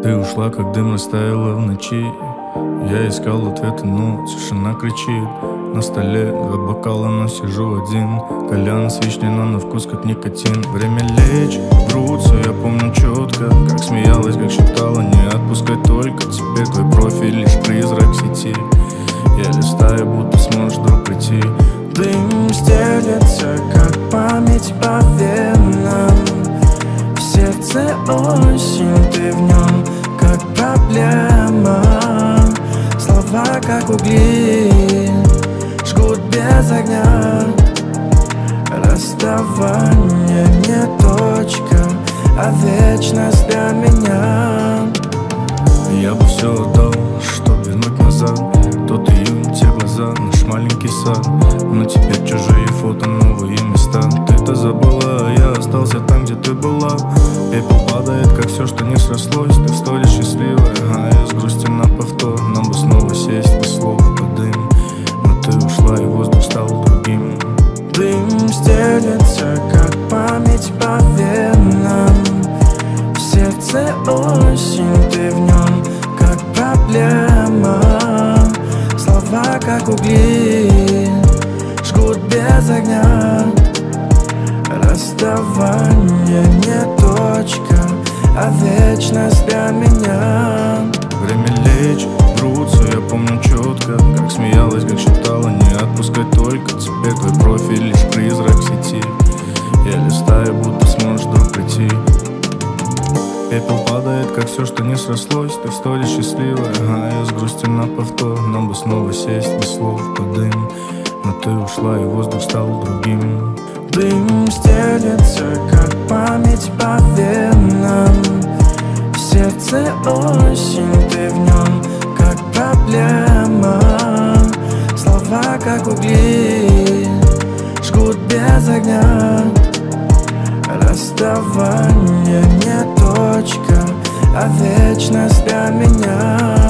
Ты ушла, как дым растаяла в ночи. Я искал ответы, но тишина кричит. На столе два бокала, но сижу один. Кальян с вишней, но на вкус как никотин. Время лечь, врутся, я помню четко. Как смеялась, как шептала, не отпускай только. Тебе твой профиль лишь призрак сети. Я листаю, будто сможешь вдруг прийти. Дым стелется, как память по венам. В сердце осень, ты в нем, как проблема. Слова, как угли, жгут без огня. Расставание не точка, а вечность для меня. Я бы все отдал, чтоб вернуть назад тот июнь, те глаза, наш маленький сад. Но теперь чужие фото, новые места. Ты-то забыла, а я остался там, где ты была. Пепел падает, как все, что не срослось. Ты в столе счастливая, а я с грустью на повтор. Нам бы снова сесть без слов под дым. Но ты ушла, и воздух стал другим. Дым стелется, как память по венам. В сердце осень, ты в нем, как проблема. Слова, как угли, жгут без огня. Расставание не точка, а вечность для меня. Время лечь, врутся, я помню четко. Как смеялась, как шептала, не отпускай только. Теперь твой профиль лишь призрак сети. Я листаю, будто сможешь вдруг прийти. Пепел падает, как все, что не срослось. Ты в столе счастливая, а я с грустью на повтор. Нам бы снова сесть без слов под дым. Но ты ушла, и воздух стал другим. Дым стелется, как память по венам. В сердце осень, ты в нем, как проблема. Слова, как угли, жгут без огня. Расставание не точка, а вечность для меня.